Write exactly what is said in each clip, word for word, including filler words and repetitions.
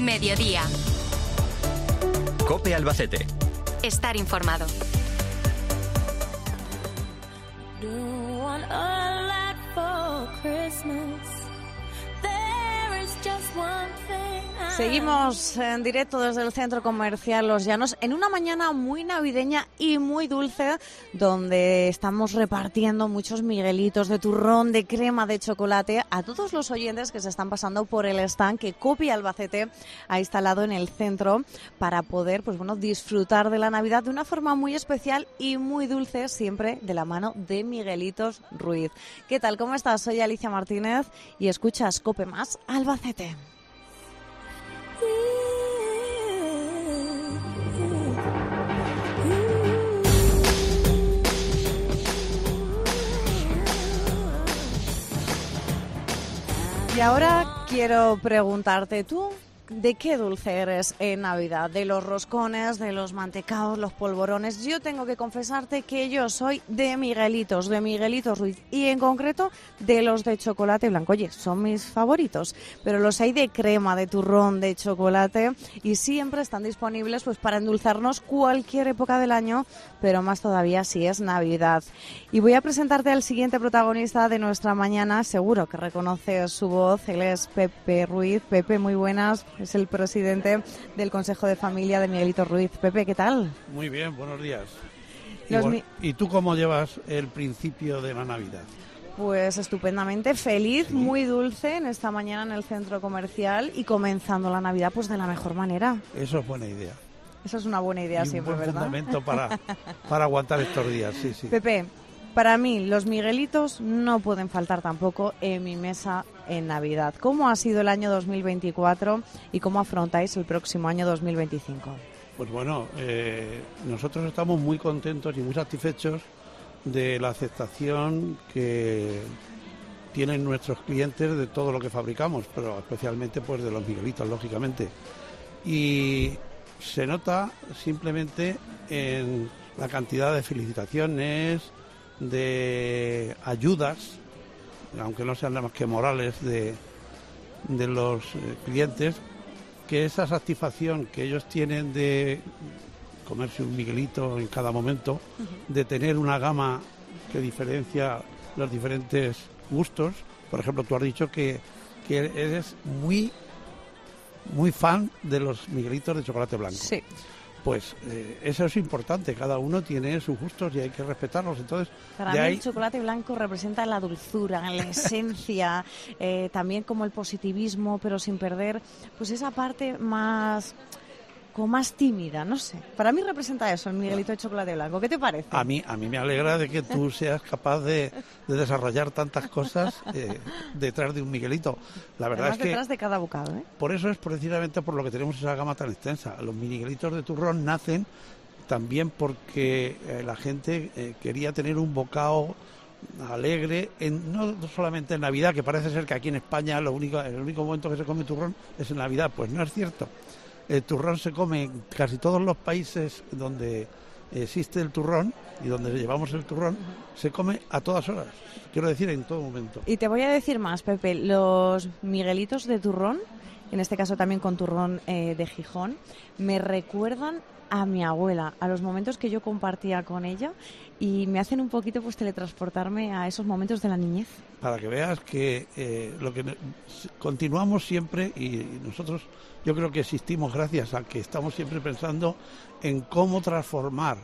Mediodía. COPE Albacete. Estar informado. Seguimos en directo desde el Centro Comercial Los Llanos en una mañana muy navideña y muy dulce, donde estamos repartiendo muchos miguelitos de turrón, de crema de chocolate a todos los oyentes que se están pasando por el stand que COPE Albacete ha instalado en el centro para poder, pues bueno, disfrutar de la Navidad de una forma muy especial y muy dulce, siempre de la mano de Miguelitos Ruiz. ¿Qué tal? ¿Cómo estás? Soy Alicia Martínez y escuchas COPE Más Albacete. Y ahora quiero preguntarte, ¿tú de qué dulce eres en Navidad? ¿De los roscones, de los mantecaos, los polvorones? Yo tengo que confesarte que yo soy de Miguelitos, de Miguelitos Ruiz, y en concreto de los de chocolate blanco. Oye, son mis favoritos, pero los hay de crema, de turrón, de chocolate, y siempre están disponibles pues para endulzarnos cualquier época del año, pero más todavía si es Navidad. Y voy a presentarte al siguiente protagonista de nuestra mañana. Seguro que reconoces su voz. Él es Pepe Ruiz. Pepe, muy buenas. Es el presidente del Consejo de Familia de Miguelitos Ruiz. Pepe, ¿qué tal? Muy bien, buenos días. ¿Y, Los bueno, mi- ¿Y tú cómo llevas el principio de la Navidad? Pues estupendamente, feliz, Sí. muy dulce en esta mañana en el centro comercial y comenzando la Navidad pues de la mejor manera. Eso es buena idea. Esa es una buena idea y siempre, un buen ¿verdad? fundamento para, para aguantar estos días, sí, sí. Pepe, para mí los Miguelitos no pueden faltar tampoco en mi mesa en Navidad. ¿Cómo ha sido el año dos mil veinticuatro y cómo afrontáis el próximo año dos mil veinticinco? Pues bueno, eh, nosotros estamos muy contentos y muy satisfechos de la aceptación que tienen nuestros clientes de todo lo que fabricamos, pero especialmente pues de los Miguelitos, lógicamente. Y se nota simplemente en la cantidad de felicitaciones, de ayudas, aunque no sean nada más que morales, de, de los eh, clientes, que esa satisfacción que ellos tienen de comerse un Miguelito en cada momento, de tener una gama que diferencia los diferentes gustos. Por ejemplo, tú has dicho que, que eres muy muy fan de los Miguelitos de chocolate blanco. Sí. Pues eh, eso es importante, cada uno tiene sus gustos y hay que respetarlos. Entonces, Para de mí ahí, el chocolate blanco representa la dulzura, la esencia, eh, también como el positivismo, pero sin perder pues esa parte más, como más tímida, no sé. Para mí representa eso, el Miguelito de chocolate blanco. ¿Qué te parece? a mí a mí me alegra de que tú seas capaz de, de desarrollar tantas cosas eh, detrás de un Miguelito. La verdad Además es que detrás de cada bocado, ¿eh? por eso es precisamente por lo que tenemos esa gama tan extensa. Los Miguelitos de turrón nacen también porque eh, la gente eh, quería tener un bocado alegre, en, no solamente en Navidad, que parece ser que aquí en España lo único, el único momento que se come turrón es en Navidad. Pues no es cierto. El turrón se come en casi todos los países donde existe el turrón y donde llevamos el turrón, se come a todas horas, quiero decir, en todo momento. Y te voy a decir más, Pepe, los Miguelitos de turrón, en este caso también con turrón eh, de Gijón, me recuerdan a mi abuela, a los momentos que yo compartía con ella y me hacen un poquito pues teletransportarme a esos momentos de la niñez. Para que veas que eh, lo que continuamos siempre, y nosotros yo creo que existimos gracias a que estamos siempre pensando en cómo transformar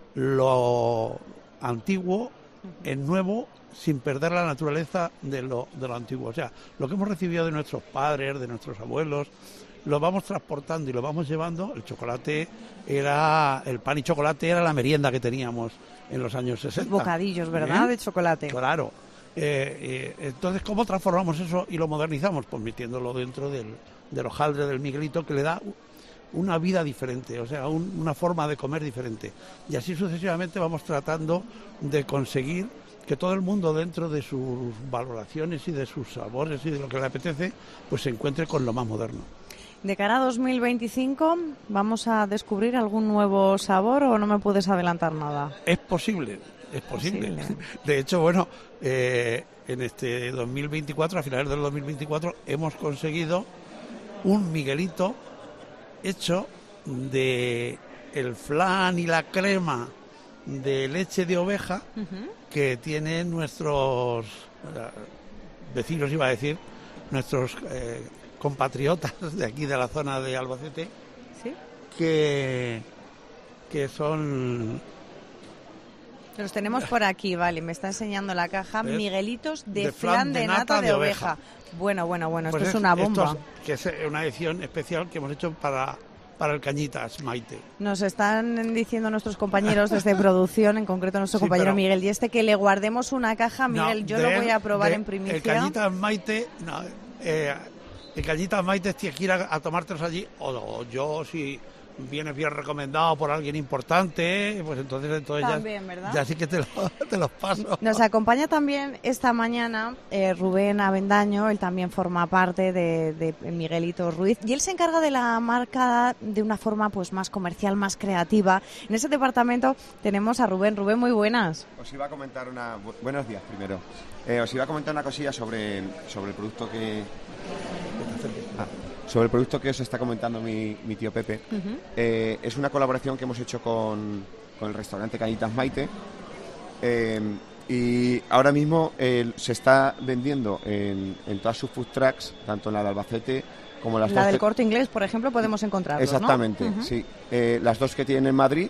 lo antiguo en nuevo sin perder la naturaleza de lo, de lo antiguo. O sea, lo que hemos recibido de nuestros padres, de nuestros abuelos, lo vamos transportando y lo vamos llevando. El chocolate era, el pan y chocolate era la merienda que teníamos en los años sesenta. Los bocadillos, ¿verdad? ¿Eh? De chocolate. Claro. Eh, eh, entonces, ¿cómo transformamos eso y lo modernizamos? Pues metiéndolo dentro del, del hojaldre del Miguelito, que le da una vida diferente, o sea, un, una forma de comer diferente. Y así sucesivamente vamos tratando de conseguir que todo el mundo, dentro de sus valoraciones y de sus sabores y de lo que le apetece, pues se encuentre con lo más moderno. De cara a dos mil veinticinco, ¿vamos a descubrir algún nuevo sabor o no me puedes adelantar nada? Es posible, es posible. Posible. De hecho, bueno, eh, en este dos mil veinticuatro, a finales del dos mil veinticuatro, hemos conseguido un Miguelito hecho de el flan y la crema de leche de oveja uh-huh. que tienen nuestros eh, vecinos, iba a decir, nuestros eh, compatriotas de aquí de la zona de Albacete, ¿sí? que, que son... Los tenemos por aquí, vale, me está enseñando la caja, ¿ves? Miguelitos de, de flan de, de nata, nata de, de oveja. oveja. Bueno, bueno, bueno, pues esto es, es una bomba. Esto es, que es una edición especial que hemos hecho para... para el Cañitas, Maite. Nos están diciendo nuestros compañeros desde producción, en concreto nuestro sí, compañero Miguel y este, que le guardemos una caja. Miguel, no, yo lo voy a probar de, en primicia. El Cañitas, Maite, no, eh, el Cañitas, Maite, tienes que ir a, a tomártelos allí, o, o yo, si vienes bien recomendado por alguien importante, pues entonces, entonces también, ya, ¿verdad? ya sí que te, lo, te los paso. Nos acompaña también esta mañana eh, Rubén Avendaño, él también forma parte de, de Miguelito Ruiz, y él se encarga de la marca de una forma pues más comercial, más creativa. En ese departamento tenemos a Rubén. Rubén, muy buenas. Os iba a comentar una... Buenos días, primero. Eh, os iba a comentar una cosilla sobre, sobre el producto que... Ah. Sobre el producto que os está comentando mi, mi tío Pepe. Uh-huh. eh, es una colaboración que hemos hecho con, con el restaurante Cañitas Maite, eh, y ahora mismo eh, se está vendiendo en, en todas sus food trucks, tanto en la de Albacete como las la dos... del Corte Inglés, por ejemplo, podemos encontrarlos, exactamente, ¿no? Uh-huh. Sí. Eh, las dos que tienen en Madrid,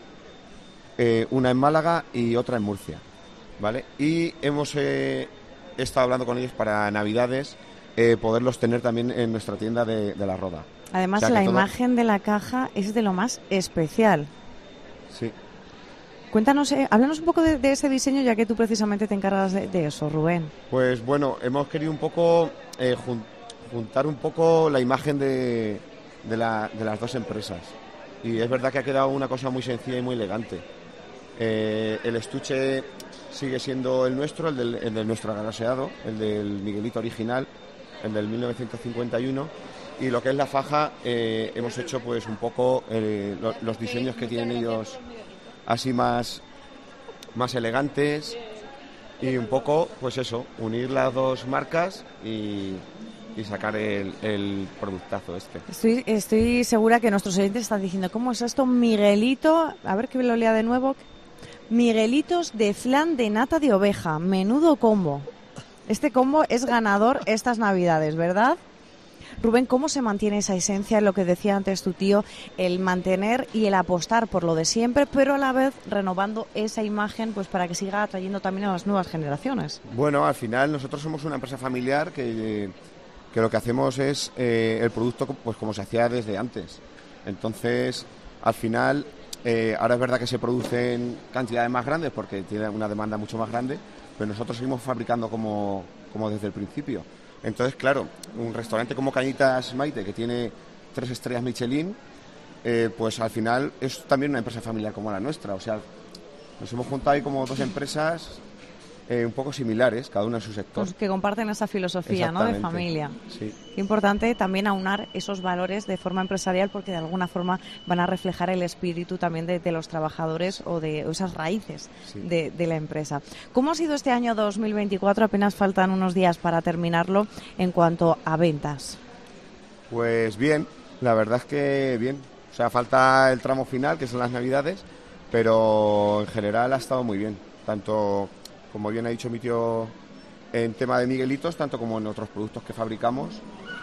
eh, una en Málaga y otra en Murcia, ¿vale? Y hemos eh, estado hablando con ellos para Navidades, Eh, poderlos tener también en nuestra tienda de, de La Roda. Además, o sea, la todo... imagen de la caja es de lo más especial. Sí. Cuéntanos, eh, háblanos un poco de, de ese diseño, ya que tú precisamente te encargas de, de eso, Rubén. Pues bueno, hemos querido un poco eh, jun, juntar un poco la imagen de, de, la, de las dos empresas. Y es verdad que ha quedado una cosa muy sencilla y muy elegante. Eh, el estuche sigue siendo el nuestro, el del, el del nuestro garaseado, el del Miguelito original, el del mil novecientos cincuenta y uno, y lo que es la faja eh, hemos hecho pues un poco eh, lo, los diseños que tienen ellos así más, más elegantes, y un poco pues eso, unir las dos marcas y, y sacar el, el productazo este. Estoy, estoy segura que nuestros oyentes están diciendo, ¿cómo es esto? Miguelito, a ver que lo lea de nuevo. Miguelitos de flan de nata de oveja, menudo combo. Este combo es ganador estas Navidades, ¿verdad? Rubén, ¿cómo se mantiene esa esencia, lo que decía antes tu tío, el mantener y el apostar por lo de siempre, pero a la vez renovando esa imagen pues para que siga atrayendo también a las nuevas generaciones? Bueno, al final nosotros somos una empresa familiar que, que lo que hacemos es eh, el producto pues como se hacía desde antes. Entonces, al final, eh, ahora es verdad que se producen cantidades más grandes porque tiene una demanda mucho más grande, pero nosotros seguimos fabricando como, como desde el principio. Entonces, claro, un restaurante como Cañitas Maite, que tiene tres estrellas Michelin, eh, pues al final es también una empresa familiar como la nuestra. O sea, nos hemos juntado ahí como dos empresas eh, un poco similares, cada una en su sector. Pues que comparten esa filosofía, ¿no?, de familia. Sí. Qué importante también aunar esos valores de forma empresarial, porque de alguna forma van a reflejar el espíritu también de, de los trabajadores o de o esas raíces sí. de, de la empresa. ¿Cómo ha sido este año dos mil veinticuatro? Apenas faltan unos días para terminarlo en cuanto a ventas. Pues bien, la verdad es que bien. O sea, falta el tramo final, que son las Navidades, pero en general ha estado muy bien. Tanto, como bien ha dicho mi tío, en tema de Miguelitos, tanto como en otros productos que fabricamos,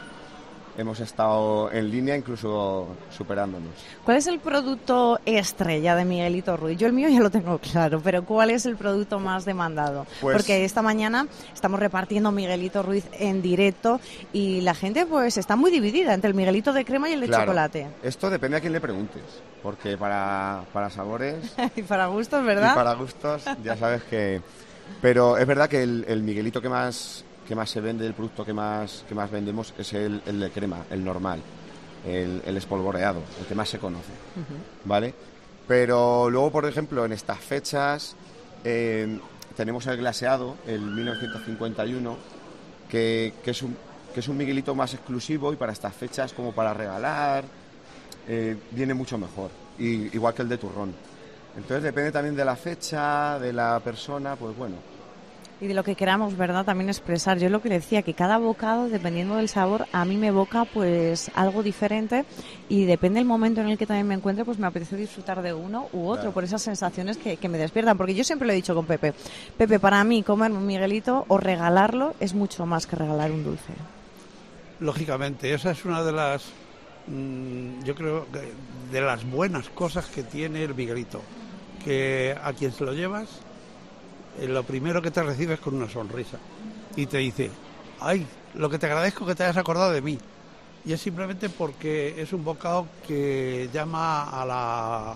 hemos estado en línea, incluso superándonos. ¿Cuál es el producto estrella de Miguelito Ruiz? Yo el mío ya lo tengo claro, pero ¿cuál es el producto más demandado? Pues, porque esta mañana estamos repartiendo Miguelito Ruiz en directo y la gente pues está muy dividida entre el Miguelito de crema y el de claro, chocolate. Esto depende a quién le preguntes, porque para, para sabores... y para gustos, ¿verdad? Y para gustos, ya sabes que... Pero es verdad que el, el Miguelito que más... que más se vende, el producto que más que más vendemos es el, el de crema, el normal, el, el espolvoreado, el que más se conoce, uh-huh. ¿vale? Pero luego, por ejemplo, en estas fechas eh, tenemos el glaseado, el mil novecientos cincuenta y uno, que, que, es un, que es un Miguelito más exclusivo y para estas fechas, como para regalar, eh, viene mucho mejor, y, igual que el de turrón. Entonces depende también de la fecha, de la persona, pues bueno... Y de lo que queramos, ¿verdad? También expresar. Yo lo que le decía, que cada bocado, dependiendo del sabor, a mí me evoca pues algo diferente y depende del momento en el que también me encuentre, pues me apetece disfrutar de uno u otro, claro, por esas sensaciones que, que me despiertan. Porque yo siempre lo he dicho con Pepe. Pepe, para mí comerme un Miguelito o regalarlo es mucho más que regalar un dulce. Lógicamente, esa es una de las, mmm, yo creo, de las buenas cosas que tiene el Miguelito. Que a quien se lo llevas, lo primero que te recibes es con una sonrisa y te dice, ay, lo que te agradezco que te hayas acordado de mí, y es simplemente porque es un bocado que llama a la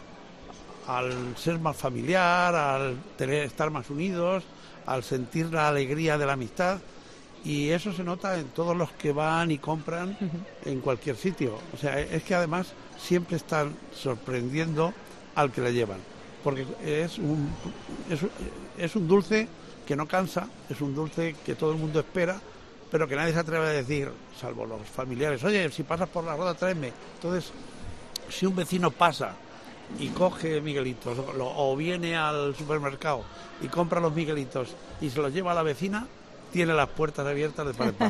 al ser más familiar, al tener, estar más unidos, al sentir la alegría de la amistad, y eso se nota en todos los que van y compran uh-huh. en cualquier sitio. O sea, es que además siempre están sorprendiendo al que le llevan, porque es un, es, es un dulce que no cansa, es un dulce que todo el mundo espera, pero que nadie se atreve a decir, salvo los familiares, oye, si pasas por la roda, tráeme. Entonces, si un vecino pasa y coge Miguelitos, o, o viene al supermercado y compra los Miguelitos y se los lleva a la vecina, tiene las puertas abiertas de par en par.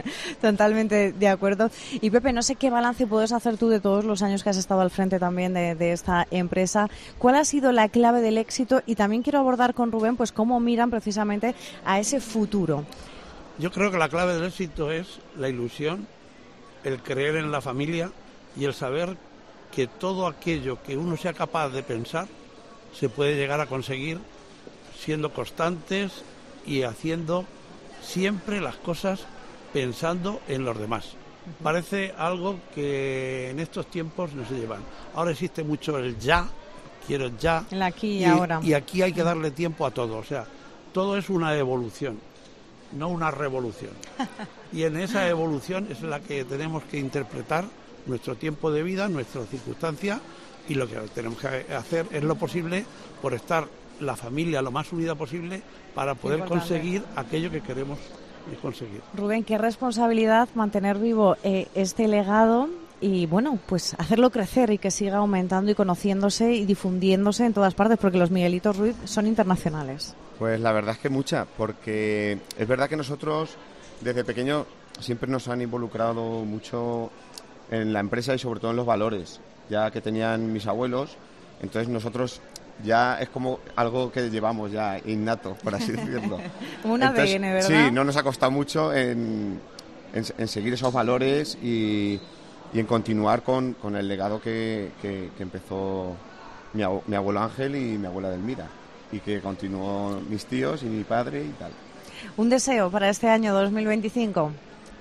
Totalmente de acuerdo. Y Pepe, no sé qué balance puedes hacer tú de todos los años que has estado al frente también de, de esta empresa. ¿Cuál ha sido la clave del éxito? Y también quiero abordar con Rubén, pues cómo miran precisamente a ese futuro. Yo creo que la clave del éxito es la ilusión, el creer en la familia y el saber que todo aquello que uno sea capaz de pensar se puede llegar a conseguir siendo constantes y haciendo siempre las cosas pensando en los demás. Uh-huh. Parece algo que en estos tiempos no se llevan. Ahora existe mucho el ya, quiero ya. El aquí y, y ahora. Y aquí hay que darle tiempo a todo. O sea, todo es una evolución, no una revolución. Y en esa evolución es la que tenemos que interpretar nuestro tiempo de vida, nuestra circunstancia, y lo que tenemos que hacer es lo posible por estar la familia lo más unida posible para poder conseguir aquello que queremos conseguir. Rubén, qué responsabilidad mantener vivo eh, este legado y, bueno, pues hacerlo crecer y que siga aumentando y conociéndose y difundiéndose en todas partes, porque los Miguelitos Ruiz son internacionales. Pues la verdad es que mucha, porque es verdad que nosotros desde pequeños siempre nos han involucrado mucho en la empresa y sobre todo en los valores, ya que tenían mis abuelos, entonces nosotros ya es como algo que llevamos ya innato, por así decirlo. Como un A D N, ¿verdad? Sí, no nos ha costado mucho en, en, en seguir esos valores y, y en continuar con, con el legado que, que, que empezó mi, abu, mi abuelo Ángel y mi abuela Delmira, y que continuó mis tíos y mi padre y tal. ¿Un deseo para este año dos mil veinticinco?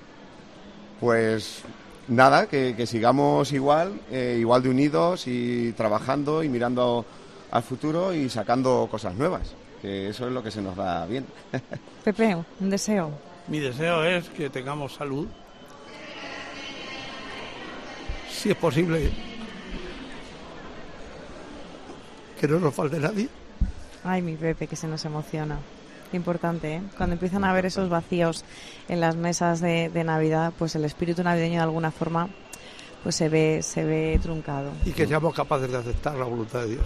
Pues nada, que, que sigamos igual, eh, igual de unidos y trabajando y mirando al futuro y sacando cosas nuevas, que eso es lo que se nos da bien. Pepe, un deseo. Mi deseo es que tengamos salud, si es posible, que no nos falte nadie. Ay, mi Pepe, que se nos emociona. Qué importante, ¿eh? Cuando empiezan a haber esos vacíos en las mesas de, de Navidad, pues el espíritu navideño de alguna forma pues se ve, se ve truncado. Y que seamos capaces de aceptar la voluntad de Dios.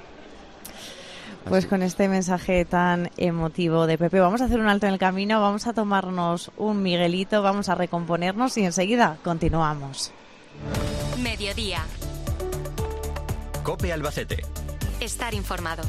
Pues con este mensaje tan emotivo de Pepe, vamos a hacer un alto en el camino, vamos a tomarnos un Miguelito, vamos a recomponernos y enseguida continuamos. Mediodía. COPE Albacete. Estar informado.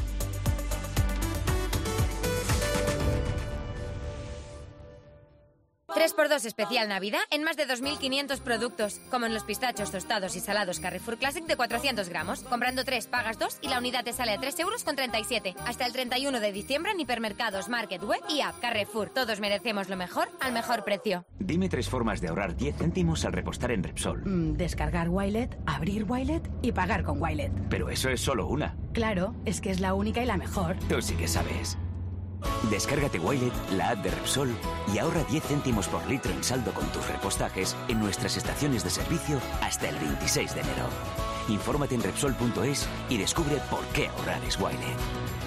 tres por dos especial Navidad en más de dos mil quinientos productos, como en los pistachos tostados y salados Carrefour Classic de cuatrocientos gramos. Comprando tres, pagas dos y la unidad te sale a tres euros con treinta y siete. Hasta el treinta y uno de diciembre en hipermercados, market, web y app. Carrefour, todos merecemos lo mejor al mejor precio. Dime tres formas de ahorrar diez céntimos al repostar en Repsol. Mm, descargar Wilet, abrir Wilet y pagar con Wilet. Pero eso es solo una. Claro, es que es la única y la mejor. Tú sí que sabes. Descárgate Wilet, la app de Repsol, y ahorra diez céntimos por litro en saldo con tus repostajes en nuestras estaciones de servicio hasta el veintiséis de enero. Infórmate en Repsol punto es y descubre por qué ahorrar es Wilet.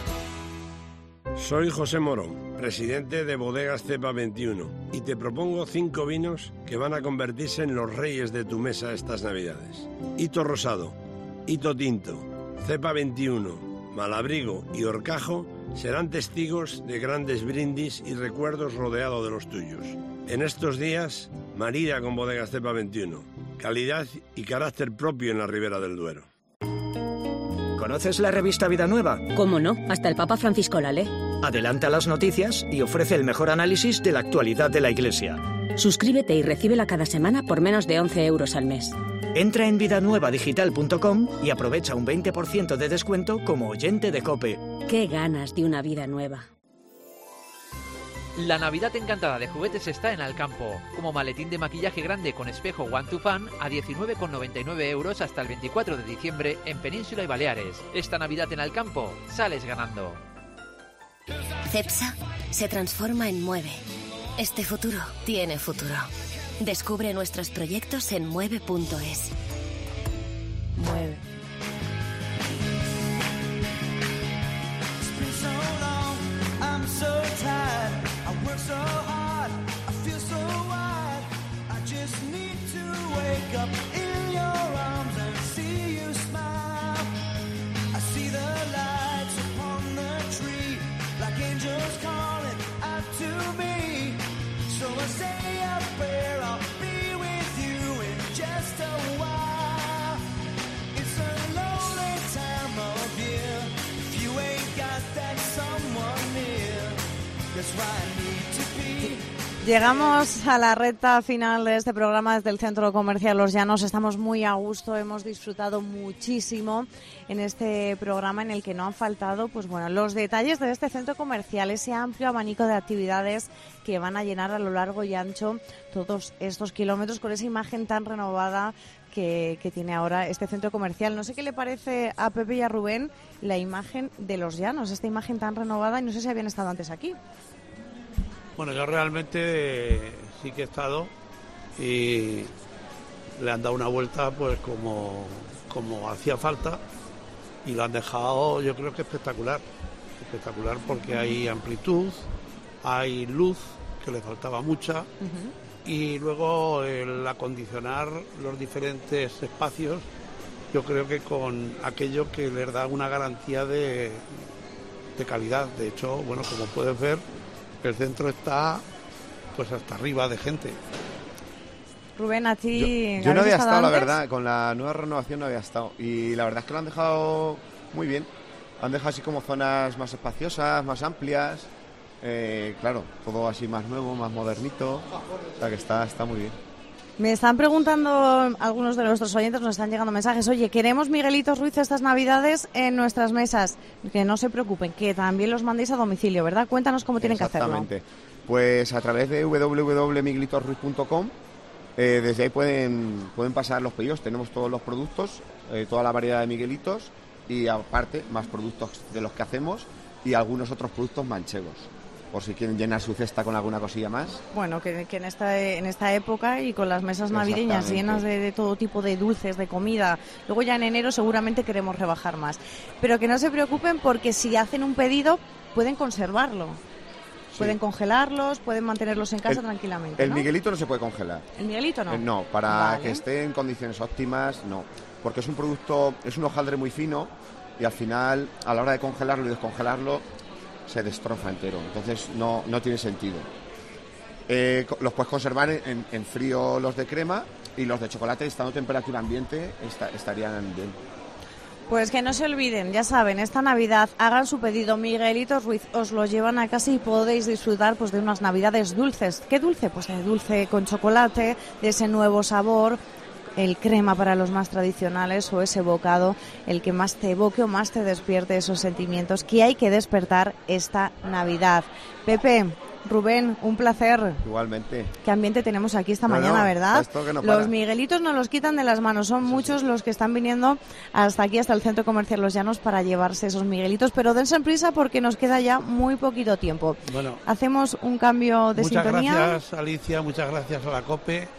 Soy José Morón, presidente de Bodegas Cepa veintiuno, y te propongo cinco vinos que van a convertirse en los reyes de tu mesa estas Navidades. Hito Rosado, Hito Tinto, Cepa veintiuno, Malabrigo y Horcajo serán testigos de grandes brindis y recuerdos rodeados de los tuyos. En estos días, marida con Bodegas Cepa veintiuno. Calidad y carácter propio en la Ribera del Duero. ¿Conoces la revista Vida Nueva? ¿Cómo no? Hasta el Papa Francisco la lee. Adelanta las noticias y ofrece el mejor análisis de la actualidad de la Iglesia. Suscríbete y recíbela cada semana por menos de once euros al mes. Entra en vida nueva digital punto com y aprovecha un veinte por ciento de descuento como oyente de COPE. ¡Qué ganas de una vida nueva! La Navidad encantada de Juguetes está en Alcampo. Como maletín de maquillaje grande con espejo One to Fan a diecinueve con noventa y nueve euros hasta el veinticuatro de diciembre en Península y Baleares. Esta Navidad en Alcampo sales ganando. Cepsa se transforma en Mueve. Este futuro tiene futuro. Descubre nuestros proyectos en mueve punto es. Mueve. Llegamos a la recta final de este programa desde el Centro Comercial Los Llanos. Estamos muy a gusto, hemos disfrutado muchísimo en este programa en el que no han faltado, pues bueno, los detalles de este centro comercial, ese amplio abanico de actividades que van a llenar a lo largo y ancho todos estos kilómetros con esa imagen tan renovada que, que tiene ahora este centro comercial. No sé qué le parece a Pepe y a Rubén la imagen de Los Llanos, esta imagen tan renovada, y no sé si habían estado antes aquí. Bueno, yo realmente eh, sí que he estado y le han dado una vuelta pues como, como hacía falta y lo han dejado, yo creo que espectacular, espectacular porque hay amplitud, hay luz, que le faltaba mucha, uh-huh. y luego el acondicionar los diferentes espacios, yo creo que con aquello que les da una garantía de, de calidad. De hecho, bueno, como puedes ver, el centro está pues hasta arriba de gente. Rubén, a ti... Yo, yo no había estado, antes? la verdad, con la nueva renovación no había estado. Y la verdad es que lo han dejado muy bien. Han dejado así como zonas más espaciosas, más amplias. Eh, claro, todo así más nuevo, más modernito. O sea que está, está muy bien. Me están preguntando algunos de nuestros oyentes, nos están llegando mensajes. Oye, queremos Miguelitos Ruiz estas Navidades en nuestras mesas. Que no se preocupen, que también los mandéis a domicilio, ¿verdad? Cuéntanos cómo tienen que hacerlo. Exactamente. Pues a través de doble u doble u doble u punto miguelitos ruiz punto com, eh, desde ahí pueden, pueden pasar los pedidos. Tenemos todos los productos, eh, toda la variedad de Miguelitos y aparte más productos de los que hacemos y algunos otros productos manchegos, por si quieren llenar su cesta con alguna cosilla más. Bueno, que, que en esta en esta época y con las mesas navideñas llenas de, de todo tipo de dulces, de comida, luego ya en enero seguramente queremos rebajar más. Pero que no se preocupen porque si hacen un pedido pueden conservarlo. Sí. Pueden congelarlos, pueden mantenerlos en casa el, tranquilamente, El ¿no? Miguelito no se puede congelar. ¿El Miguelito no? Eh, no, para vale. que esté en condiciones óptimas, no. Porque es un producto, es un hojaldre muy fino y al final, a la hora de congelarlo y descongelarlo, se destroza entero, entonces no, no tiene sentido. Eh, los puedes conservar en, en frío los de crema y los de chocolate, estando a temperatura ambiente, esta, estarían bien. Pues que no se olviden, ya saben, esta Navidad hagan su pedido, Miguelitos Ruiz, os lo llevan a casa y podéis disfrutar pues de unas Navidades dulces. ¿Qué dulce? Pues de dulce con chocolate, de ese nuevo sabor, el crema para los más tradicionales o ese bocado, el que más te evoque o más te despierte esos sentimientos que hay que despertar esta Navidad. Pepe, Rubén, un placer. Igualmente. Qué ambiente tenemos aquí esta no, mañana, no, ¿verdad? Esto que no los para. Miguelitos nos los quitan de las manos. Son sí, muchos sí. los que están viniendo hasta aquí, hasta el Centro Comercial Los Llanos, para llevarse esos Miguelitos. Pero dense prisa porque nos queda ya muy poquito tiempo. Bueno, hacemos un cambio de muchas sintonía. Muchas gracias, Alicia. Muchas gracias a la COPE.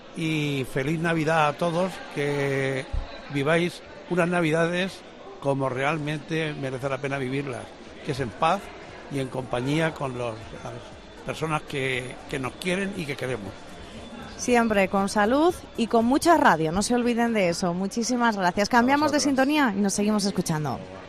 Y feliz Navidad a todos. Que viváis unas Navidades como realmente merece la pena vivirlas. Que es en paz y en compañía con los... personas que, que nos quieren y que queremos. Siempre con salud y con mucha radio, no se olviden de eso. Muchísimas gracias. Cambiamos de sintonía y nos seguimos escuchando.